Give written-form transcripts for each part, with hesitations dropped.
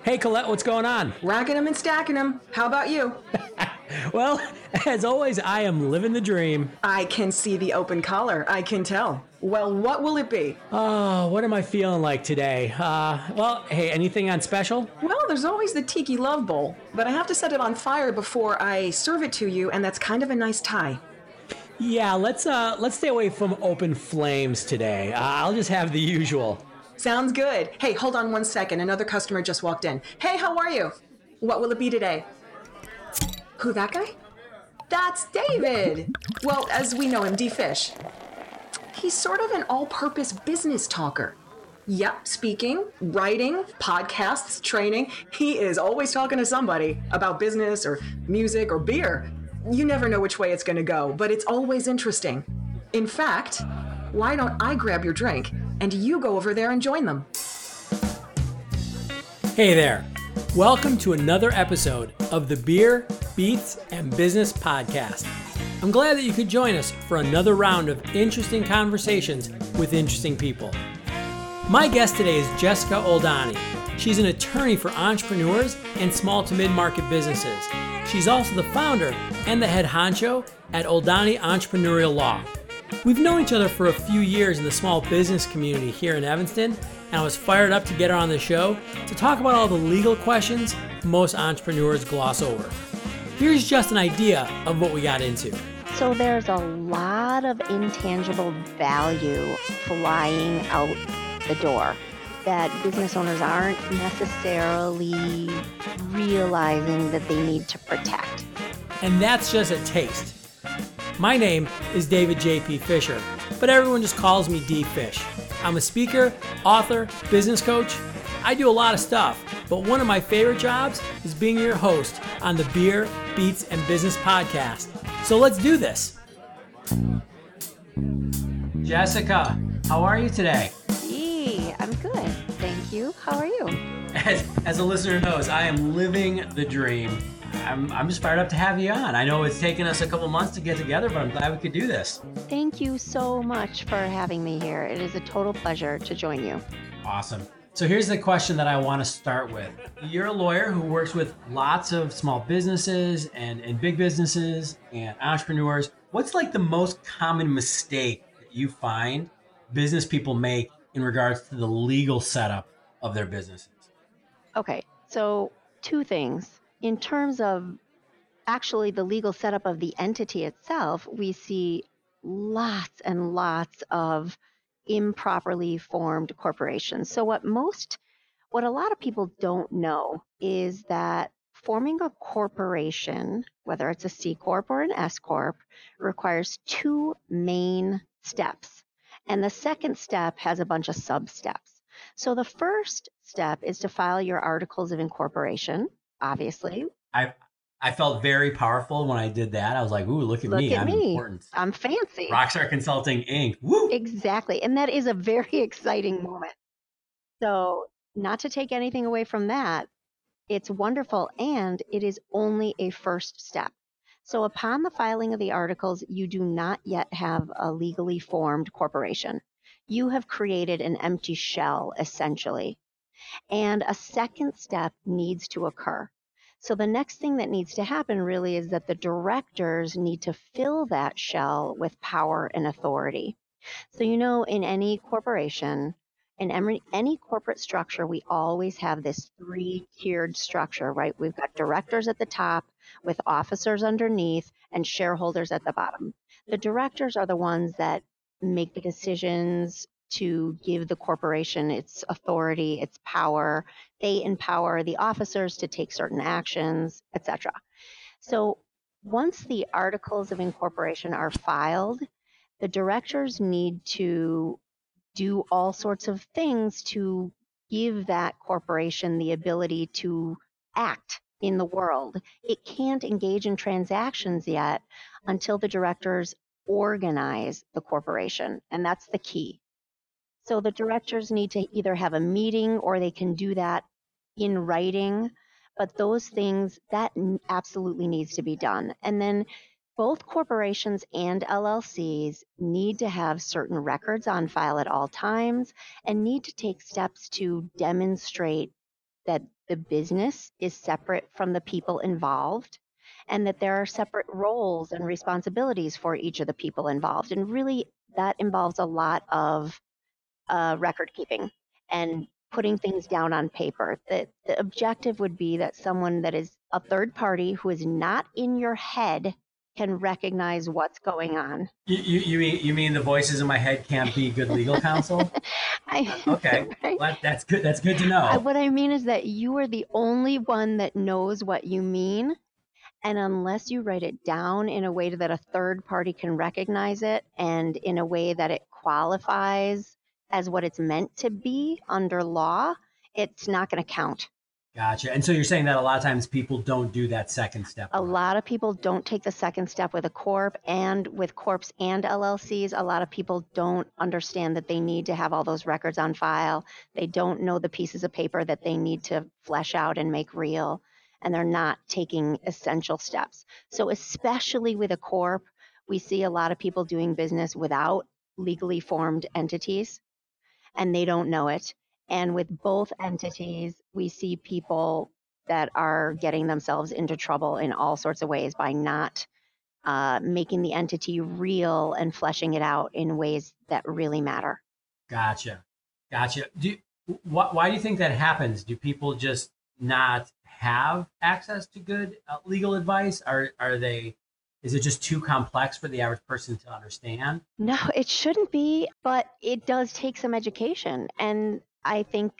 Hey, Colette, what's going on? Racking them and stacking them. How about you? Well, as always, I am living the dream. I can see the open collar. I can tell. Well, what will it be? Oh, what am I feeling like today? Hey, anything on special? Well, there's always the Tiki Love Bowl, but I have to set it on fire before I serve it to you, and that's kind of a nice tie. Yeah, let's stay away from open flames today. I'll just have the usual. Sounds good. Hey, hold on 1 second. Another customer just walked in. Hey, how are you? What will it be today? Who, that guy? That's David. Well, as we know him, D-Fish. He's sort of an all-purpose business talker. Yep, speaking, writing, podcasts, training. He is always talking to somebody about business or music or beer. You never know which way it's going to go, but it's always interesting. In fact, why don't I grab your drink and you go over there and join them? Hey there. Welcome to another episode of the Beer, Beats, and Business Podcast. I'm glad that you could join us for another round of interesting conversations with interesting people. My guest today is Jessica Oldani. She's an attorney for entrepreneurs and small to mid-market businesses. She's also the founder and the head honcho at Oldani Entrepreneurial Law. We've known each other for a few years in the small business community here in Evanston, and I was fired up to get her on the show to talk about all the legal questions most entrepreneurs gloss over. Here's just an idea of what we got into. So there's a lot of intangible value flying out the door that business owners aren't necessarily realizing that they need to protect. And that's just a taste. My name is David J.P. Fisher, but everyone just calls me D-Fish. I'm a speaker, author, business coach. I do a lot of stuff, but one of my favorite jobs is being your host on the Beer, Beats, and Business Podcast. So let's do this. Jessica, how are you today? Hey, I'm good. Thank you. How are you? As a listener knows, I am living the dream. I'm just fired up to have you on. I know it's taken us a couple months to get together, but I'm glad we could do this. Thank you so much for having me here. It is a total pleasure to join you. Awesome. So here's the question that I want to start with. You're a lawyer who works with lots of small businesses and big businesses and entrepreneurs. What's like the most common mistake that you find business people make in regards to the legal setup of their businesses? Okay, so two things. In terms of actually the legal setup of the entity itself, we see lots and lots of improperly formed corporations. So what a lot of people don't know is that forming a corporation, whether it's a C Corp or an S Corp, requires two main steps. And the second step has a bunch of sub-steps. So the first step is to file your articles of incorporation, obviously. I felt very powerful when I did that. I was like, ooh, look at me. I'm important. I'm fancy. Rockstar Consulting, Inc. Woo! Exactly. And that is a very exciting moment. So not to take anything away from that, it's wonderful, and it is only a first step. So upon the filing of the articles, you do not yet have a legally formed corporation. You have created an empty shell, essentially. And a second step needs to occur. So the next thing that needs to happen really is that the directors need to fill that shell with power and authority. So, in any corporation, in any corporate structure, we always have this three-tiered structure, right? We've got directors at the top with officers underneath and shareholders at the bottom. The directors are the ones that make the decisions to give the corporation its authority, its power. They empower the officers to take certain actions, etc. So once the articles of incorporation are filed, the directors need to do all sorts of things to give that corporation the ability to act in the world. It can't engage in transactions yet until the directors organize the corporation, and that's the key. So the directors need to either have a meeting or they can do that in writing, but those things, that absolutely needs to be done. And then both corporations and LLCs need to have certain records on file at all times and need to take steps to demonstrate that the business is separate from the people involved, and that there are separate roles and responsibilities for each of the people involved. And really, that involves a lot of record keeping and putting things down on paper. The objective would be that someone that is a third party who is not in your head can recognize what's going on. You mean the voices in my head can't be good legal counsel? Okay, Right? well, that's good. That's good to know. What I mean is that you are the only one that knows what you mean. And unless you write it down in a way that a third party can recognize it and in a way that it qualifies as what it's meant to be under law, it's not going to count. Gotcha. And so you're saying that a lot of times people don't do that second step. A lot of people don't take the second step with a corp, and with corps and LLCs, a lot of people don't understand that they need to have all those records on file. They don't know the pieces of paper that they need to flesh out and make real, and they're not taking essential steps. So especially with a corp, we see a lot of people doing business without legally formed entities, and they don't know it. And with both entities, we see people that are getting themselves into trouble in all sorts of ways by not making the entity real and fleshing it out in ways that really matter. Gotcha. Why do you think that happens? Do people just not have access to good legal advice? Is it just too complex for the average person to understand? No, it shouldn't be, but it does take some education. And I think,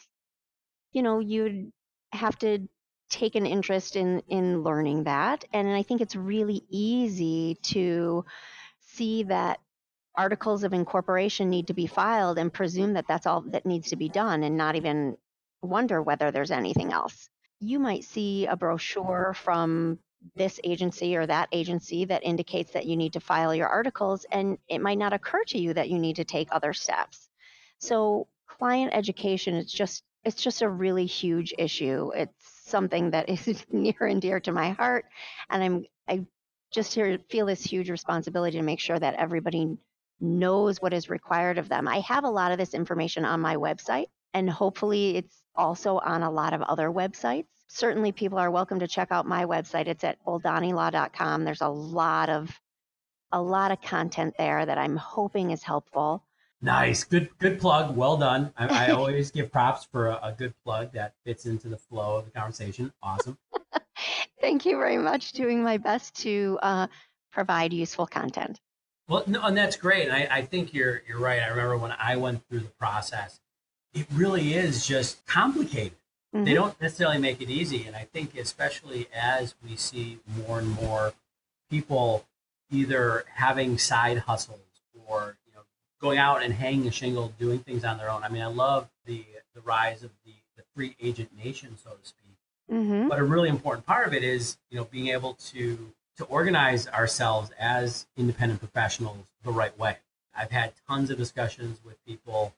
you'd have to take an interest in learning that. And I think it's really easy to see that articles of incorporation need to be filed and presume that that's all that needs to be done and not even wonder whether there's anything else. You might see a brochure from this agency or that agency that indicates that you need to file your articles, and it might not occur to you that you need to take other steps. So client education, it's just a really huge issue. It's something that is near and dear to my heart, and I just feel this huge responsibility to make sure that everybody knows what is required of them. I have a lot of this information on my website, and hopefully it's also on a lot of other websites. Certainly people are welcome to check out my website. It's at oldanilaw.com. There's a lot of content there that I'm hoping is helpful. Nice. Good plug. Well done. I always give props for a good plug that fits into the flow of the conversation. Awesome. Thank you very much. Doing my best to provide useful content. Well, no, and that's great. And I think you're right. I remember when I went through the process, it really is just complicated. Mm-hmm. They don't necessarily make it easy. And I think especially as we see more and more people either having side hustles or going out and hanging a shingle, doing things on their own. I mean, I love the rise of the free agent nation, so to speak. Mm-hmm. But a really important part of it is, being able to organize ourselves as independent professionals the right way. I've had tons of discussions with people,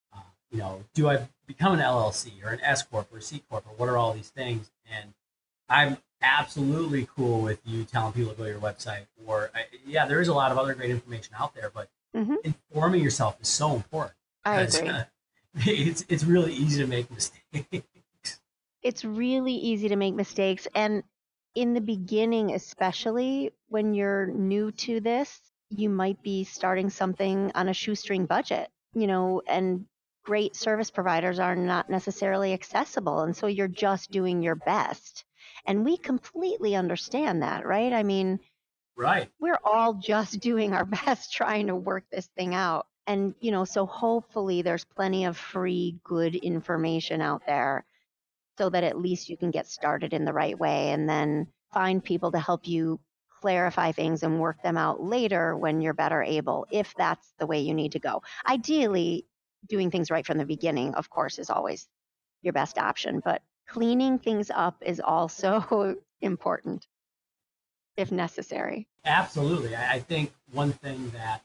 do I become an LLC or an S Corp or a C Corp or what are all these things? And I'm absolutely cool with you telling people to go to your website there is a lot of other great information out there, but mm-hmm. informing yourself is so important. I agree. It's really easy to make mistakes. It's really easy to make mistakes. And in the beginning, especially when you're new to this, you might be starting something on a shoestring budget, and great service providers are not necessarily accessible. And so you're just doing your best. And we completely understand that, right? I mean, right. We're all just doing our best trying to work this thing out. And, so hopefully there's plenty of free, good information out there so that at least you can get started in the right way and then find people to help you clarify things and work them out later when you're better able, if that's the way you need to go. Ideally, doing things right from the beginning, of course, is always your best option, but cleaning things up is also important if necessary. Absolutely. I think one thing that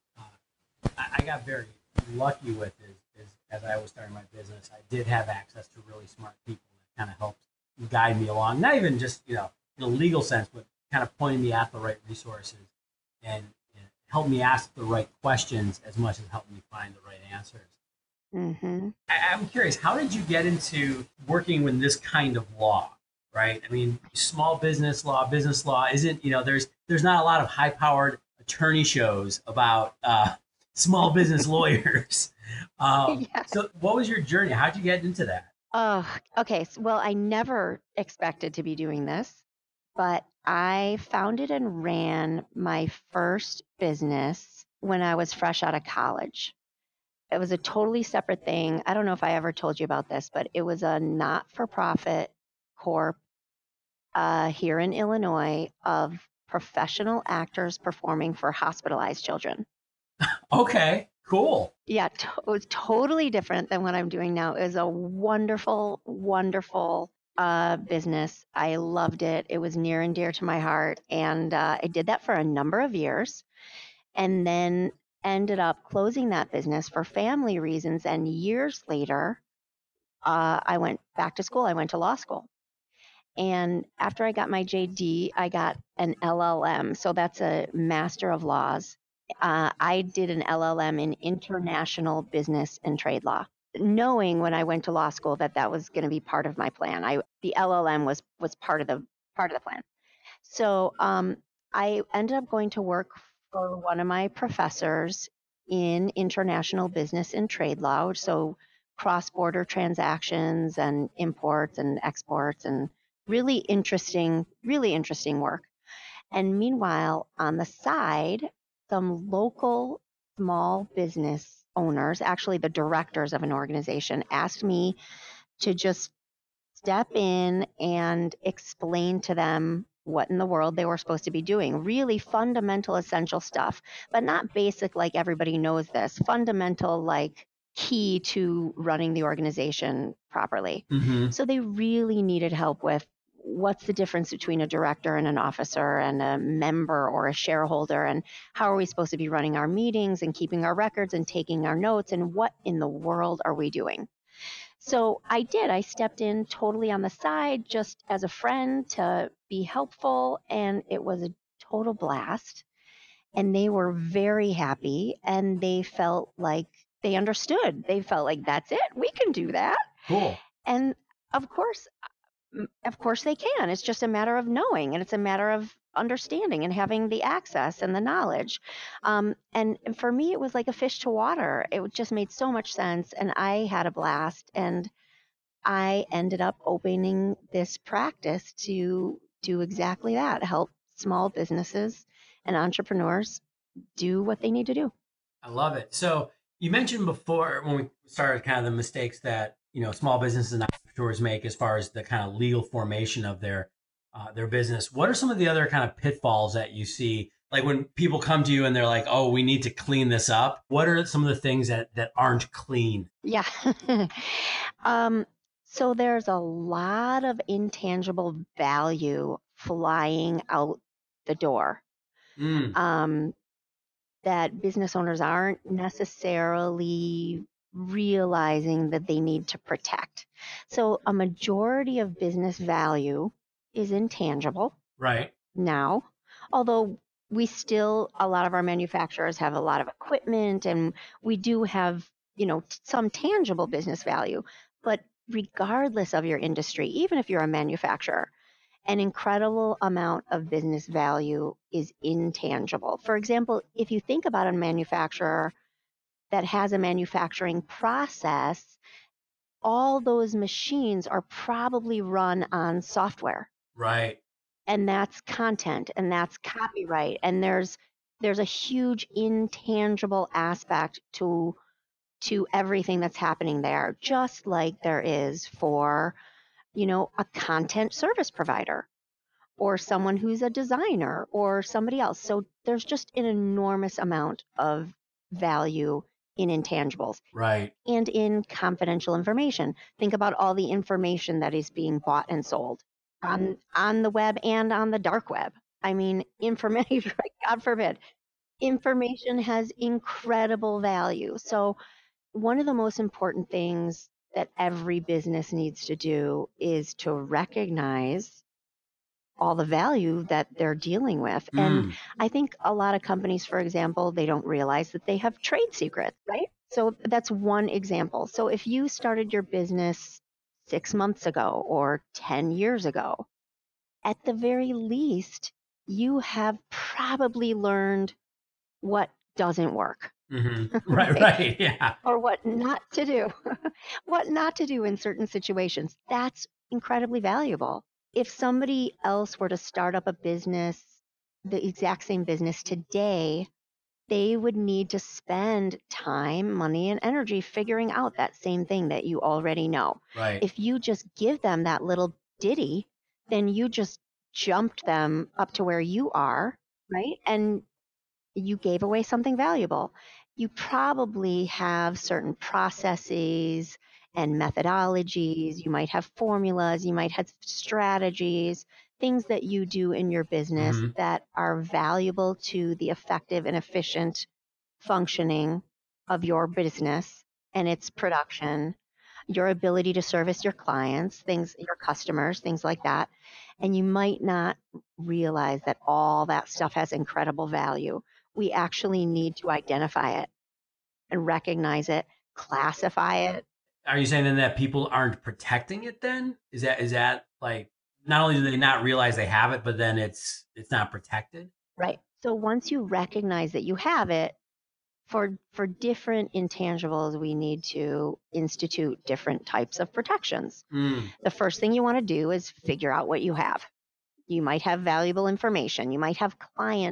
I got very lucky with is as I was starting my business, I did have access to really smart people that kind of helped guide me along, not even just, in a legal sense, but kind of pointing me at the right resources and help me ask the right questions as much as help me find the right answers. I'm curious, how did you get into working with this kind of law? Right? I mean, small business law isn't, there's not a lot of high-powered attorney shows about small business lawyers. Yeah. So what was your journey? How'd you get into that? Oh, okay. Well, I never expected to be doing this, but I founded and ran my first business when I was fresh out of college. It was a totally separate thing. I don't know if I ever told you about this, but it was a not-for-profit corp here in Illinois of professional actors performing for hospitalized children. Okay, cool. Yeah, it was totally different than what I'm doing now. It was a wonderful, wonderful business. I loved it. It was near and dear to my heart. And I did that for a number of years and then ended up closing that business for family reasons. And years later, I went back to school. I went to law school. And after I got my JD, I got an LLM. So that's a Master of Laws. I did an LLM in international business and trade law, knowing when I went to law school that that was going to be part of my plan. The LLM was part of the plan. So I ended up going to work for one of my professors in international business and trade law, so cross-border transactions and imports and exports and really interesting work. And meanwhile, on the side, some local small business owners, actually the directors of an organization, asked me to just step in and explain to them what in the world they were supposed to be doing. Really fundamental, essential stuff, but not basic like everybody knows this. Fundamental, like key to running the organization properly. Mm-hmm. So they really needed help with what's the difference between a director and an officer and a member or a shareholder, and how are we supposed to be running our meetings and keeping our records and taking our notes, and what in the world are we doing? So I did. I stepped in totally on the side just as a friend to be helpful, and it was a total blast. And they were very happy, and they felt like they understood. They felt like, that's it, we can do that. Cool. And of course they can. It's just a matter of knowing, and it's a matter of understanding and having the access and the knowledge. And for me, it was like a fish to water. It just made so much sense, and I had a blast. And I ended up opening this practice to do exactly that, help small businesses and entrepreneurs do what they need to do. I love it. So you mentioned before when we started kind of the mistakes that small businesses and entrepreneurs make as far as the kind of legal formation of their business. What are some of the other kind of pitfalls that you see? Like when people come to you and they're like, "Oh, we need to clean this up." What are some of the things that aren't clean? Yeah. So there's a lot of intangible value flying out the door. That business owners aren't necessarily realizing that they need to protect. So a majority of business value is intangible Right. now, although a lot of our manufacturers have a lot of equipment, and we do have, some tangible business value. But regardless of your industry, even if you're a manufacturer, an incredible amount of business value is intangible. For example, if you think about a manufacturer that has a manufacturing process, all those machines are probably run on software. Right. And that's content, and that's copyright, and there's a huge intangible aspect to everything that's happening there, just like there is for a content service provider or someone who's a designer or somebody else. So there's just an enormous amount of value in intangibles. Right. And in confidential information. Think about all the information that is being bought and sold on the web and on the dark web. I mean, information, God forbid, information has incredible value. So one of the most important things that every business needs to do is to recognize all the value that they're dealing with. And I think a lot of companies, for example, they don't realize that they have trade secrets, right? So that's one example. So if you started your business 6 months ago or 10 years ago, at the very least, you have probably learned what doesn't work, Right, right? right. Yeah. Or what not to do, what not to do in certain situations. That's incredibly valuable. If somebody else were to start up a business, the exact same business today, they would need to spend time, money, and energy figuring out that same thing that you already know. Right. If you just give them that little ditty, then you just jumped them up to where you are, right? And you gave away something valuable. You probably have certain processes and methodologies. You might have formulas, you might have strategies, things that you do in your business hmm that are valuable to the effective and efficient functioning of your business and its production, your ability to service your clients, things, your customers, things like that. And you might not realize that all that stuff has incredible value. We actually need to identify it and recognize it, classify it. Are you saying then that people aren't protecting it then? Is that like not only do they not realize they have it, but then it's not protected? Right. So once you recognize that you have it, for different intangibles, we need to institute different types of protections. Mm. The first thing you want to do is figure out what you have. You might have valuable information. You might have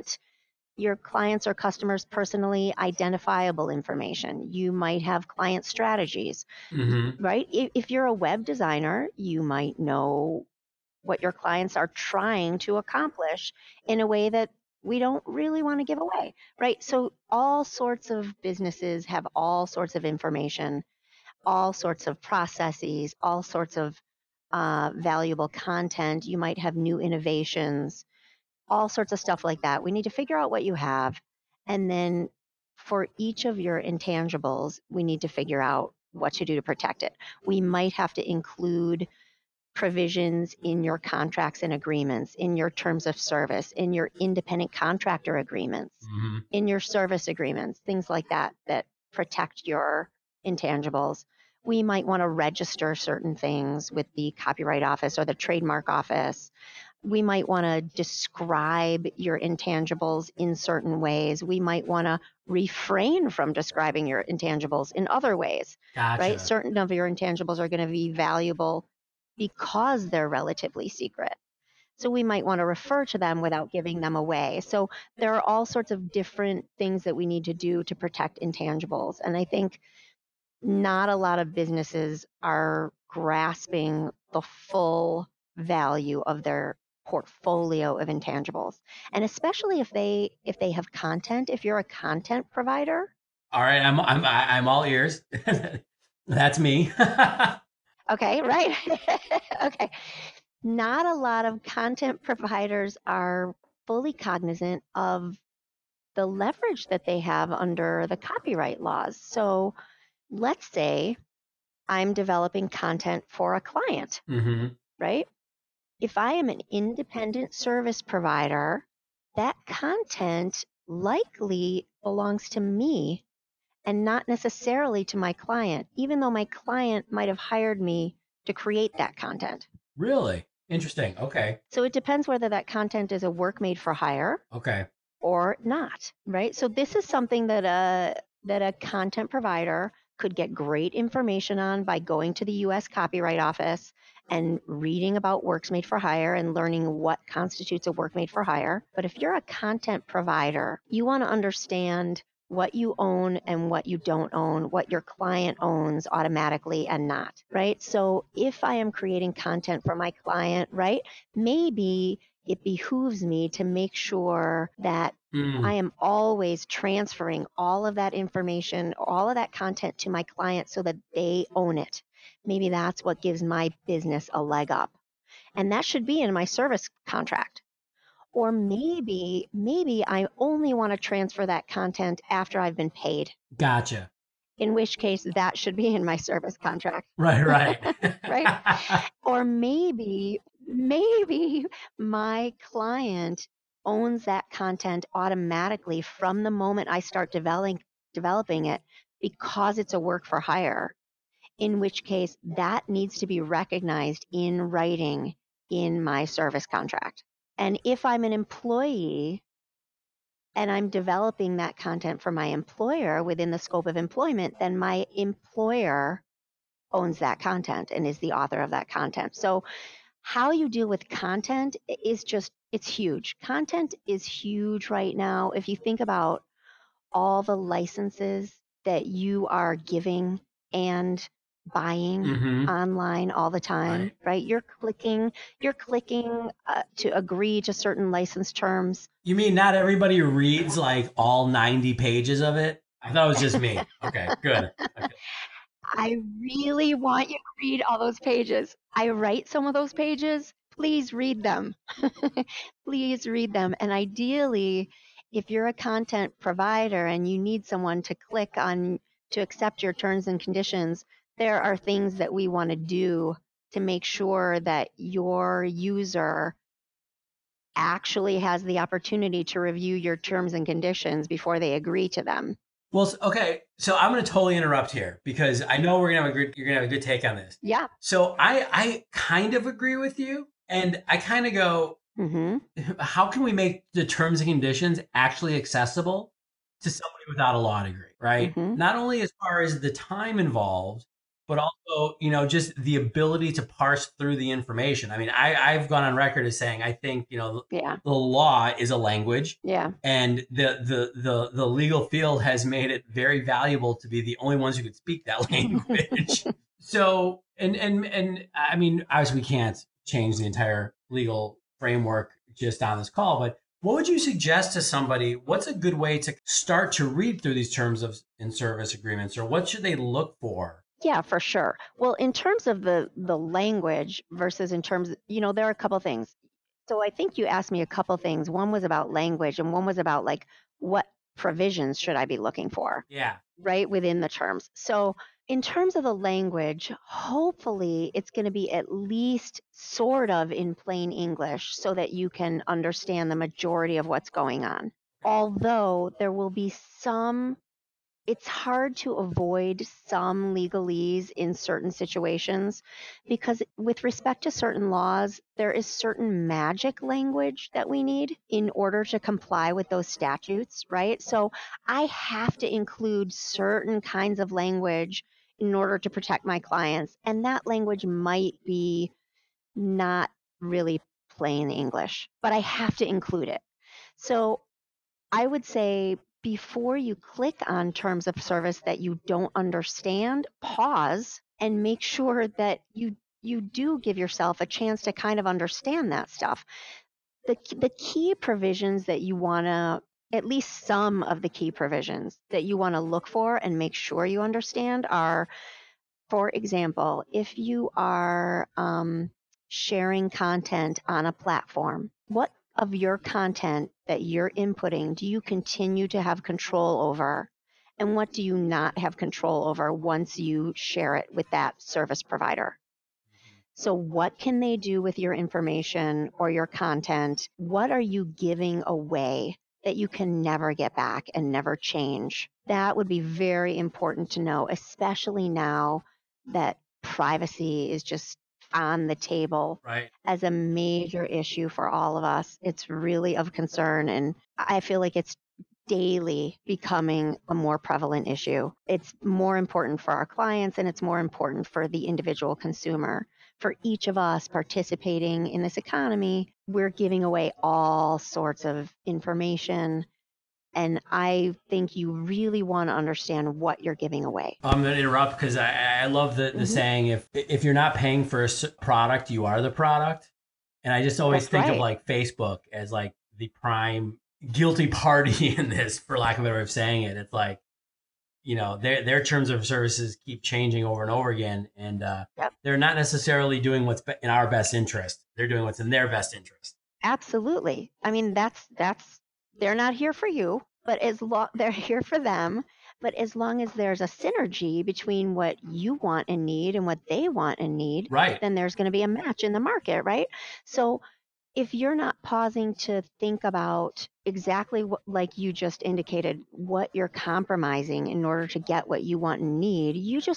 your clients or customers personally identifiable information. You might have client strategies, hmm right? If you're a web designer, you might know what your clients are trying to accomplish in a way that we don't really want to give away, right? So all sorts of businesses have all sorts of information, all sorts of processes, all sorts of valuable content. You might have new innovations, all sorts of stuff like that. We need to figure out what you have. And then for each of your intangibles, we need to figure out what to do to protect it. We might have to include provisions in your contracts and agreements, in your terms of service, in your independent contractor agreements, hmm in your service agreements, things like that that protect your intangibles. We might want to register certain things with the Copyright Office or the Trademark Office. We might want to describe your intangibles in certain ways. We might want to refrain from describing your intangibles in other ways, right? Gotcha. Certain of your intangibles are going to be valuable because they're relatively secret. So we might want to refer to them without giving them away. So there are all sorts of different things that we need to do to protect intangibles. And I think not a lot of businesses are grasping the full value of their portfolio of intangibles. And especially if they have content, if you're a content provider. All right, I'm all ears. That's me. Okay, right. Okay. Not a lot of content providers are fully cognizant of the leverage that they have under the copyright laws. So let's say I'm developing content for a client, hmm right? If I am an independent service provider, that content likely belongs to me and not necessarily to my client, even though my client might have hired me to create that content. Really interesting. Okay. So it depends whether that content is a work made for hire Okay. or not, right? So this is something that a content provider could get great information on by going to the US Copyright Office and reading about works made for hire and learning what constitutes a work made for hire. But if you're a content provider, you want to understand what you own and what you don't own, what your client owns automatically and not, right? So if I am creating content for my client, right, maybe it behooves me to make sure that Mm. I am always transferring all of that information, all of that content to my client so that they own it. Maybe that's what gives my business a leg up. And that should be in my service contract. Or maybe I only want to transfer that content after I've been paid, Gotcha. in which case that should be in my service contract, Right, right. right? Or maybe my client owns that content automatically from the moment I start developing it because it's a work for hire, in which case that needs to be recognized in writing in my service contract. And if I'm an employee and I'm developing that content for my employer within the scope of employment, then my employer owns that content and is the author of that content. So how you deal with content is just, it's huge. Content is huge right now. If you think about all the licenses that you are giving and buying online all the time, right? You're clicking to agree to certain license terms. You mean not everybody reads like all 90 pages of it? I thought it was just me. Okay, good. Okay. I really want you to read all those pages. I write some of those pages. Please read them. Please read them. And ideally, if you're a content provider and you need someone to click on to accept your terms and conditions, there are things that we want to do to make sure that your user actually has the opportunity to review your terms and conditions before they agree to them. Well, okay. So I'm going to totally interrupt here because I know you're going to have a good take on this. Yeah. So I kind of agree with you, and I kind of go, how can we make the terms and conditions actually accessible to somebody without a law degree, right? Not only as far as the time involved, but also, just the ability to parse through the information. I mean, I've gone on record as saying, I think, the law is a language. Yeah. And the legal field has made it very valuable to be the only ones who could speak that language. So, and I mean, obviously we can't change the entire legal framework just on this call, but what would you suggest to somebody? What's a good way to start to read through these terms of and service agreements, or what should they look for? Yeah, for sure. Well, in terms of the language versus in terms, there are a couple things. So I think you asked me a couple things. One was about language and one was about like what provisions should I be looking for? Yeah. Right within the terms. So in terms of the language, hopefully it's going to be at least sort of in plain English so that you can understand the majority of what's going on. Although there will be it's hard to avoid some legalese in certain situations because with respect to certain laws, there is certain magic language that we need in order to comply with those statutes, right? So I have to include certain kinds of language in order to protect my clients. And that language might be not really plain English, but I have to include it. So I would say before you click on terms of service that you don't understand, pause and make sure that you do give yourself a chance to kind of understand that stuff. The key provisions that you want to, at least some of the key provisions that you want to look for and make sure you understand are, for example, if you are sharing content on a platform, what of your content that you're inputting do you continue to have control over, and what do you not have control over once you share it with that service provider? So what can they do with your information or your content? What are you giving away that you can never get back and never change? That would be very important to know, especially now that privacy is just on the table as a major issue for all of us. It's really of concern, and I feel like it's daily becoming a more prevalent issue. It's more important for our clients, and it's more important for the individual consumer. For each of us participating in this economy, we're giving away all sorts of information. And I think you really want to understand what you're giving away. I'm going to interrupt because I love the saying, if you're not paying for a product, you are the product. And I just always think of like Facebook as like the prime guilty party in this, for lack of a better way of saying it. It's like, their terms of services keep changing over and over again. And they're not necessarily doing what's in our best interest. They're doing what's in their best interest. Absolutely. I mean, that's they're not here for you, but they're here for them. But as long as there's a synergy between what you want and need and what they want and need, then there's going to be a match in the market, right? So if you're not pausing to think about exactly what, like you just indicated, what you're compromising in order to get what you want and need,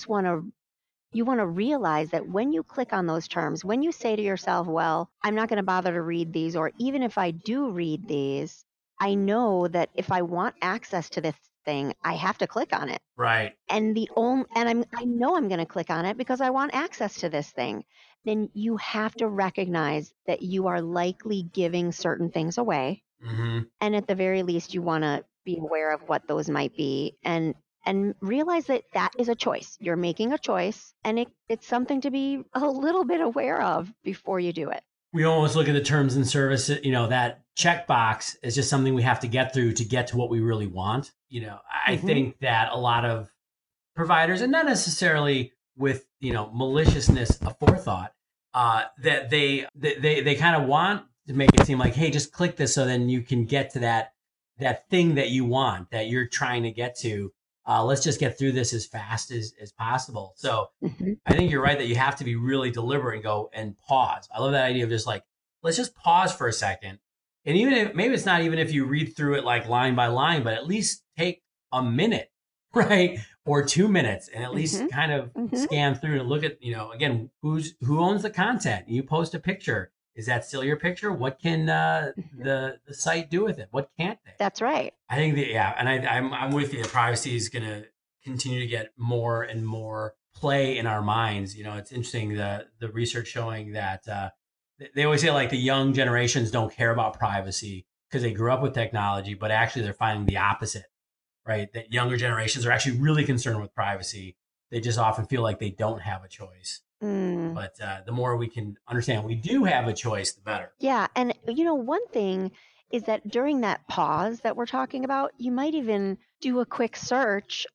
you want to realize that when you click on those terms, when you say to yourself, well, I'm not going to bother to read these, or even if I do read these, I know that if I want access to this thing, I have to click on it. Right. And I know I'm going to click on it because I want access to this thing. Then you have to recognize that you are likely giving certain things away. Mm-hmm. And at the very least, you want to be aware of what those might be and realize that that is a choice. You're making a choice, and it's something to be a little bit aware of before you do it. We almost look at the terms and services, that checkbox is just something we have to get through to get to what we really want. I think that a lot of providers, and not necessarily with, maliciousness of forethought, that they kind of want to make it seem like, hey, just click this so then you can get to that thing that you want, that you're trying to get to. Let's just get through this as fast as possible. So I think you're right that you have to be really deliberate and go and pause. I love that idea of just like, let's just pause for a second. And even if maybe it's not even if you read through it like line by line, but at least take a minute, right? Or 2 minutes and at least kind of scan through and look at, again, who owns the content? You post a picture. Is that still your picture? What can the site do with it? What can't they? That's right. I think and I'm with you. Privacy is going to continue to get more and more play in our minds. It's interesting the research showing that they always say like the young generations don't care about privacy because they grew up with technology, but actually they're finding the opposite, right? That younger generations are actually really concerned with privacy. They just often feel like they don't have a choice. But the more we can understand we do have a choice, the better. Yeah. And, one thing is that during that pause that we're talking about, you might even do a quick search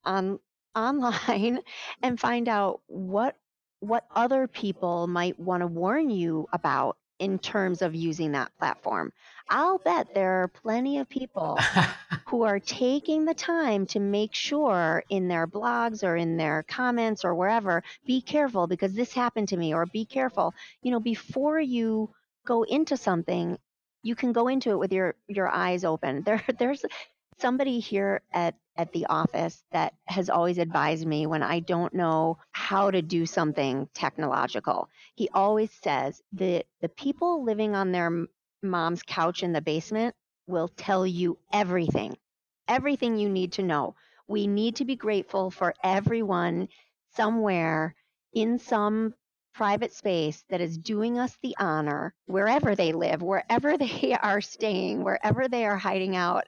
online and find out what other people might want to warn you about in terms of using that platform. I'll bet there are plenty of people who are taking the time to make sure in their blogs or in their comments or wherever, be careful because this happened to me, or be careful. Before you go into something, you can go into it with your eyes open. There's somebody here at the office that has always advised me when I don't know how to do something technological. He always says that the people living on their mom's couch in the basement will tell you everything you need to know. We need to be grateful for everyone somewhere in some private space that is doing us the honor, wherever they live, wherever they are staying, wherever they are hiding out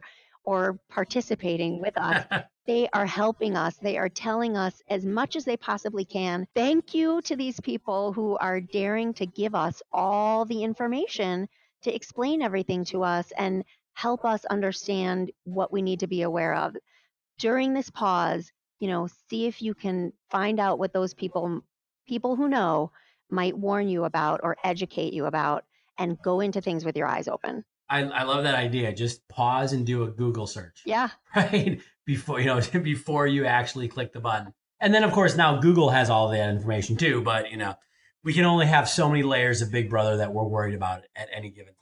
or participating with us. They are helping us. They are telling us as much as they possibly can. Thank you to these people who are daring to give us all the information to explain everything to us and help us understand what we need to be aware of. During this pause, see if you can find out what those people who know might warn you about or educate you about, and go into things with your eyes open. I love that idea. Just pause and do a Google search. Yeah. Right. Before you actually click the button. And then of course now Google has all that information too, but we can only have so many layers of Big Brother that we're worried about at any given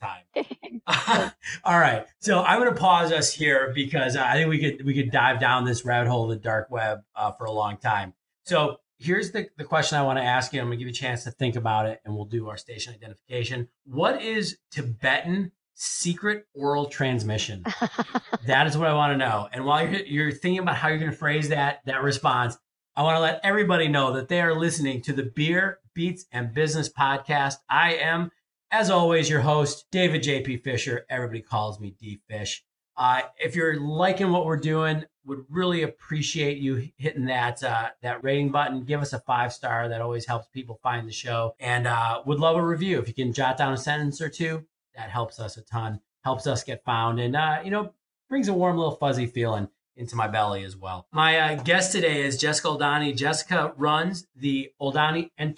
time. All right. So I'm going to pause us here because I think we could dive down this rabbit hole of the dark web for a long time. So here's the question I want to ask you. I'm going to give you a chance to think about it and we'll do our station identification. What is Tibetan secret oral transmission? That is what I want to know. And while you're thinking about how you're going to phrase that response, I want to let everybody know that they are listening to the Beer, Beats, and Business podcast. I am, as always, your host, David J.P. Fisher. Everybody calls me D-Fish. If you're liking what we're doing, would really appreciate you hitting that rating button. Give us a 5-star. That always helps people find the show. And would love a review. If you can jot down a sentence or two, that helps us a ton, helps us get found, and brings a warm little fuzzy feeling into my belly as well. My guest today is Jessica Oldani. Jessica runs the Oldani the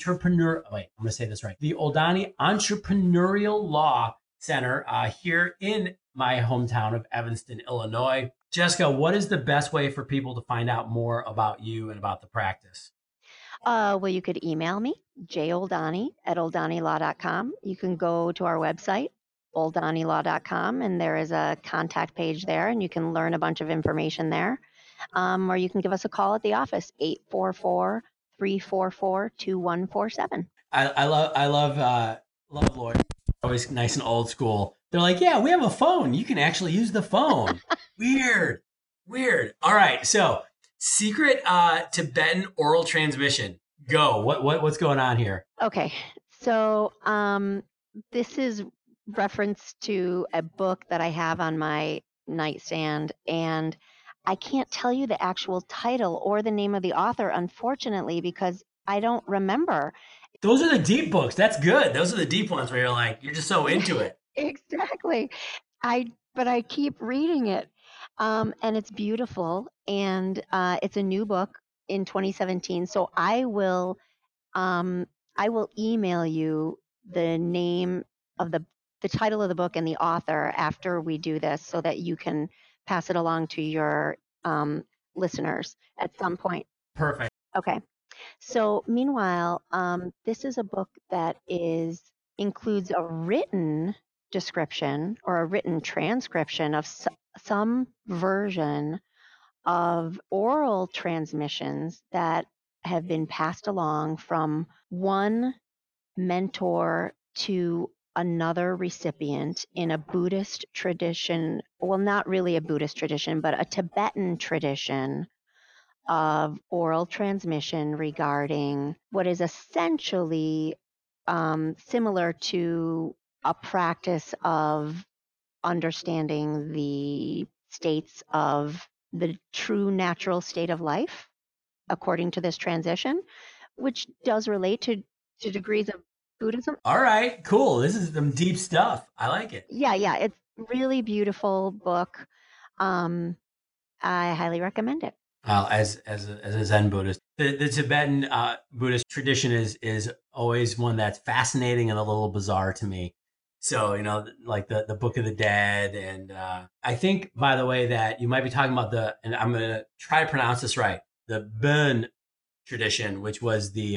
Oldani Entrepreneurial Law Center here in my hometown of Evanston, Illinois. Jessica, what is the best way for people to find out more about you and about the practice? Well, you could email me, joldani@oldanilaw.com. You can go to our website, oldanilaw.com, and there is a contact page there, and you can learn a bunch of information there. Or you can give us a call at the office, 844-344-2147. Love lawyers. Always nice and old school. They're like, yeah, we have a phone. You can actually use the phone. Weird. All right. So secret Tibetan oral transmission. Go. What's going on here? Okay. So this is reference to a book that I have on my nightstand, and I can't tell you the actual title or the name of the author, unfortunately, because I don't remember. Those are the deep books. That's good. Those are the deep ones where you're like, you're just so into it. Exactly. But I keep reading it. And it's beautiful. And it's a new book in 2017. So I will email you the name of the title of the book and the author after we do this so that you can pass it along to your listeners at some point. Perfect. Okay. So meanwhile, this is a book that includes a written description or a written transcription of some version of oral transmissions that have been passed along from one mentor to another recipient in a Buddhist tradition. Well, not really a Buddhist tradition, but a Tibetan tradition of oral transmission regarding what is essentially similar to a practice of understanding the states of the true natural state of life, according to this transition, which does relate to degrees of Buddhism. All right, cool. This is some deep stuff. I like it. Yeah, it's a really beautiful book. I highly recommend it. As a Zen Buddhist, the Tibetan Buddhist tradition is always one that's fascinating and a little bizarre to me. So, like the Book of the Dead. And I think, by the way, that you might be talking about and I'm going to try to pronounce this right, the Bön tradition, which was the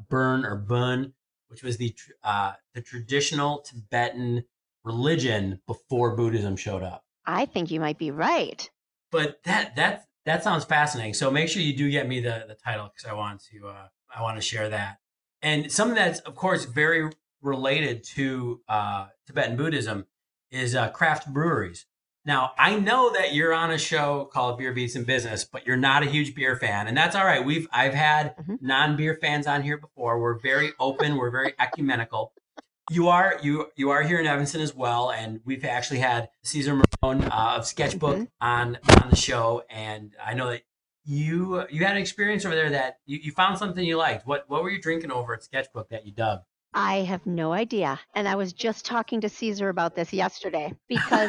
Bön, which was the traditional Tibetan religion before Buddhism showed up. I think you might be right. But that sounds fascinating. So make sure you do get me the title because I want to share that. And something that's, of course, very related to Tibetan Buddhism is craft breweries. Now, I know that you're on a show called Beer Beats and Business, but you're not a huge beer fan, and that's all right. I've had non-beer fans on here before. We're very open. We're very ecumenical. You are here in Evanston as well, and we've actually had Cesar Marone of Sketchbook on the show, and I know that you had an experience over there that you found something you liked. What were you drinking over at Sketchbook that you dug? I have no idea, and I was just talking to Cesar about this yesterday because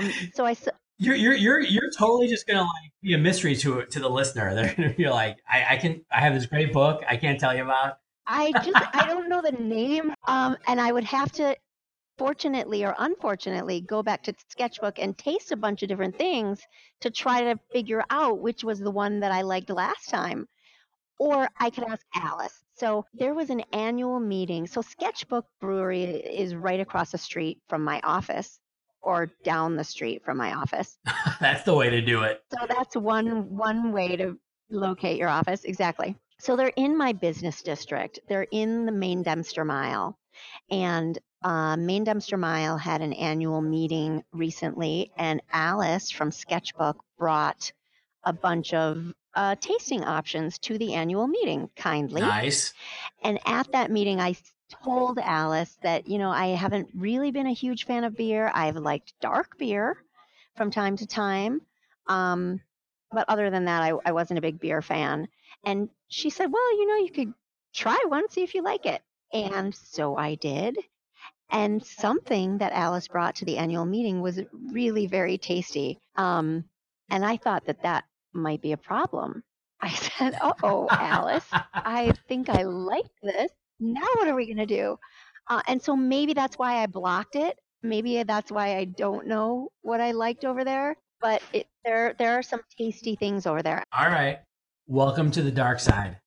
You're totally just gonna like be a mystery to the listener. They're gonna be like, I have this great book I can't tell you about. I don't know the name, and I would have to, fortunately or unfortunately, go back to Sketchbook and taste a bunch of different things to try to figure out which was the one that I liked last time. Or I could ask Alice. So there was an annual meeting. So Sketchbook Brewery is right across the street from my office, or down the street from my office. That's the way to do it. So that's one way to locate your office. Exactly. So they're in my business district. They're in the Main Dempster Mile. And Main Dempster Mile had an annual meeting recently, and Alice from Sketchbook brought a bunch of tasting options to the annual meeting kindly. Nice. And at that meeting, I told Alice that, I haven't really been a huge fan of beer. I've liked dark beer from time to time. But other than that, I wasn't a big beer fan. And she said, well, you could try one, see if you like it. And so I did. And something that Alice brought to the annual meeting was really very tasty. And I thought that might be a problem. I said, uh-oh, Alice, I think I like this. Now what are we going to do? And so maybe that's why I blocked it. Maybe that's why I don't know what I liked over there. But there are some tasty things over there. All right. Welcome to the dark side.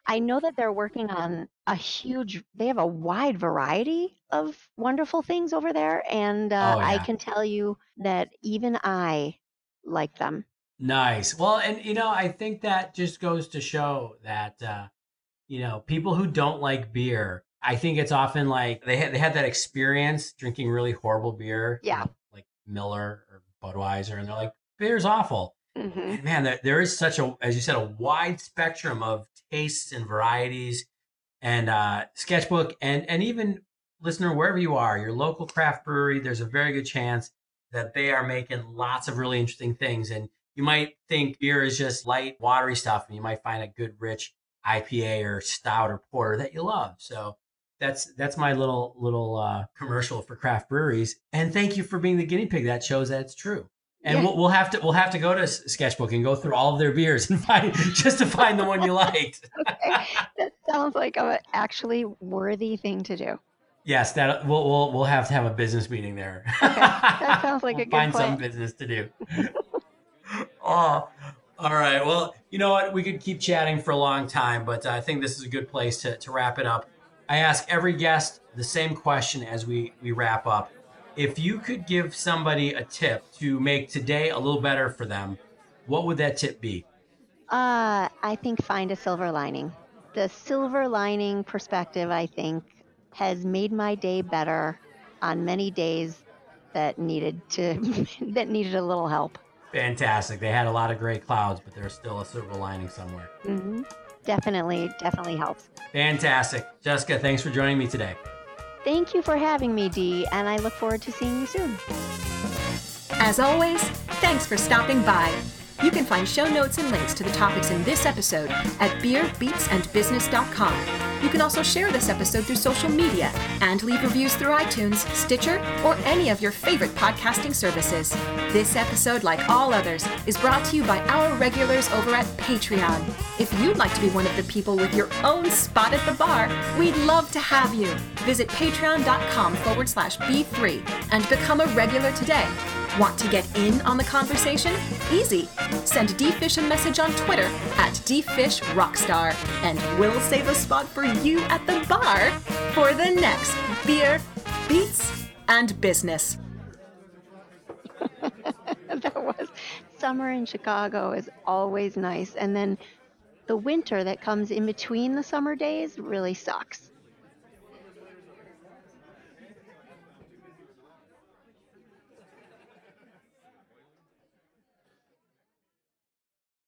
I know that they're working on they have a wide variety of wonderful things over there. And Oh I yeah. can tell you that even I like them. Nice. Well, and I think that just goes to show that people who don't like beer, I think it's often like they had that experience drinking really horrible beer, Yeah. like Miller or Budweiser, and they're like, beer's awful. Hmm. And man, there is such a, as you said, a wide spectrum of tastes and varieties. And Sketchbook, and even listener, wherever you are, your local craft brewery, there's a very good chance that they are making lots of really interesting things. And you might think beer is just light, watery stuff, and you might find a good, rich IPA or stout or porter that you love. So that's my little commercial for craft breweries. And thank you for being the guinea pig. That shows that it's true. And Yeah. we'll have to go to Sketchbook and go through all of their beers and find just to find the one you liked. Okay. That sounds like a actually worthy thing to do. Yes, that we'll have to have a business meeting there. Okay. That sounds like We'll a good find plan. some business to do. Oh, all right. Well, you know what? We could keep chatting for a long time, but I think this is a good place to wrap it up. I ask every guest the same question as we wrap up. If you could give somebody a tip to make today a little better for them, what would that tip be? I think find a silver lining. The silver lining perspective, I think, has made my day better on many days that needed that needed a little help. Fantastic. They had a lot of gray clouds, but there's still a silver lining somewhere. Hmm. Definitely helps. Fantastic. Jessica, thanks for joining me today. Thank you for having me, Dee, and I look forward to seeing you soon. As always, thanks for stopping by. You can find show notes and links to the topics in this episode at beerbeatsandbusiness.com. You can also share this episode through social media and leave reviews through iTunes, Stitcher, or any of your favorite podcasting services. This episode, like all others, is brought to you by our regulars over at Patreon. If you'd like to be one of the people with your own spot at the bar, we'd love to have you. Visit patreon.com/B3 and become a regular today. Want to get in on the conversation? Easy. Send D-Fish a message on Twitter at DFishRockstar, and we'll save a spot for you at the bar for the next Beer, Beats, and Business. That was summer in Chicago is always nice, and then the winter that comes in between the summer days really sucks.